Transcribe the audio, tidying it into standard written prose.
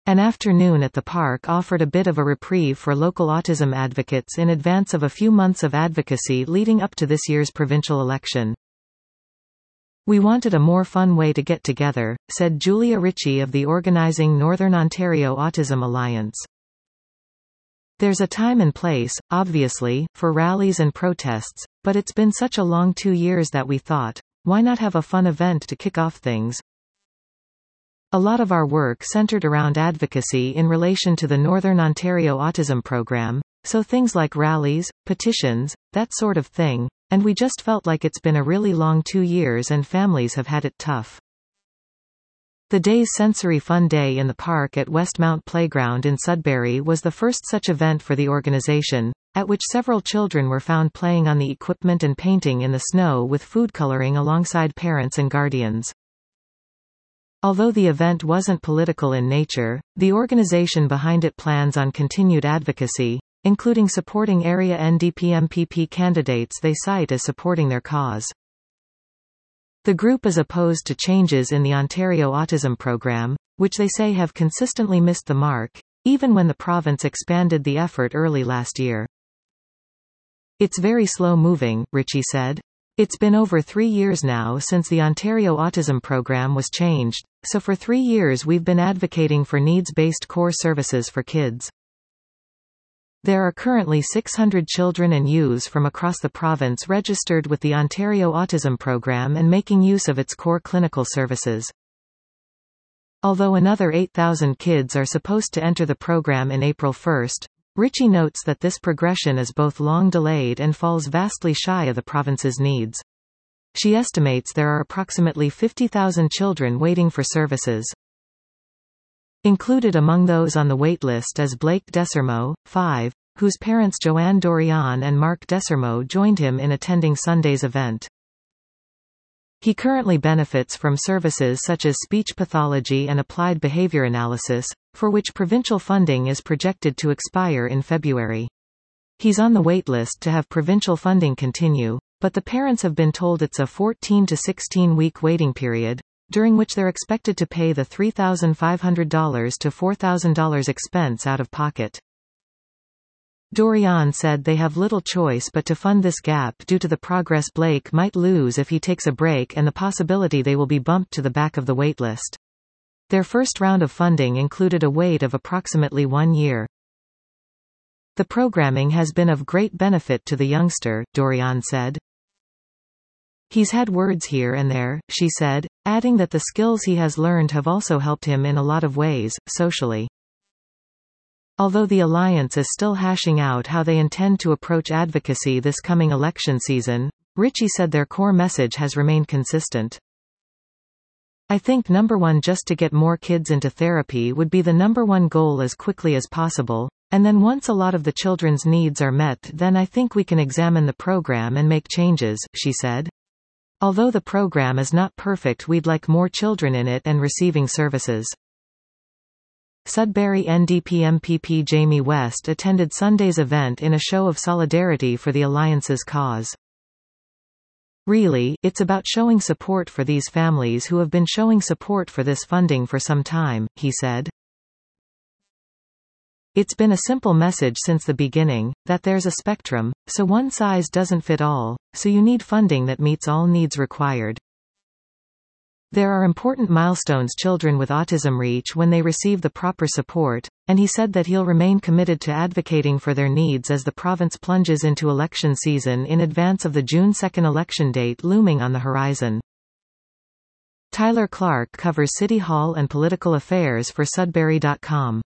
An afternoon at the park offered a bit of a reprieve for local autism advocates in advance of a few months of advocacy leading up to this year's provincial election. "We wanted a more fun way to get together," said Julia Ritchie of the organizing Northern Ontario Autism Alliance. "There's a time and place, obviously, for rallies and protests, but it's been such a long 2 years that we thought, why not have a fun event to kick off things?" A lot of our work centered around advocacy in relation to the Northern Ontario Autism Program, so things like rallies, petitions, that sort of thing, and we just felt like it's been a really long 2 years and families have had it tough. The day's Sensory Fun Day in the park at Westmount Playground in Sudbury was the first such event for the organization, at which several children were found playing on the equipment and painting in the snow with food coloring alongside parents and guardians. Although the event wasn't political in nature, the organization behind it plans on continued advocacy, including supporting area NDP MPP candidates they cite as supporting their cause. The group is opposed to changes in the Ontario Autism Program, which they say have consistently missed the mark, even when the province expanded the effort early last year. "It's very slow-moving," Ritchie said. "It's been over 3 years now since the Ontario Autism Program was changed, so for 3 years we've been advocating for needs-based core services for kids. There are currently 600 children and youths from across the province registered with the Ontario Autism Program and making use of its core clinical services. Although another 8,000 kids are supposed to enter the program in April 1, Ritchie notes that this progression is both long delayed and falls vastly shy of the province's needs. She estimates there are approximately 50,000 children waiting for services. Included among those on the waitlist is Blake Desermo, 5, whose parents Joanne Dorion and Mark Desermo joined him in attending Sunday's event. He currently benefits from services such as speech pathology and applied behavior analysis, for which provincial funding is projected to expire in February. He's on the waitlist to have provincial funding continue, but the parents have been told it's a 14 to 16-week waiting period, during which they're expected to pay the $3,500 to $4,000 expense out of pocket. Dorion said they have little choice but to fund this gap due to the progress Blake might lose if he takes a break and the possibility they will be bumped to the back of the waitlist. Their first round of funding included a wait of approximately 1 year. "The programming has been of great benefit to the youngster," Dorion said. "He's had words here and there," she said, adding that the skills he has learned have also helped him in a lot of ways, socially. Although the Alliance is still hashing out how they intend to approach advocacy this coming election season, Ritchie said their core message has remained consistent. "I think number one, just to get more kids into therapy would be the number one goal as quickly as possible, and then once a lot of the children's needs are met, then I think we can examine the program and make changes," she said. "Although the program is not perfect, we'd like more children in it and receiving services." Sudbury NDP MPP Jamie West attended Sunday's event in a show of solidarity for the Alliance's cause. "Really, it's about showing support for these families who have been showing support for this funding for some time," he said. "It's been a simple message since the beginning, that there's a spectrum, so one size doesn't fit all, so you need funding that meets all needs required. There are important milestones children with autism reach when they receive the proper support," and he said that he'll remain committed to advocating for their needs as the province plunges into election season in advance of the June 2 election date looming on the horizon. Tyler Clark covers City Hall and political affairs for Sudbury.com.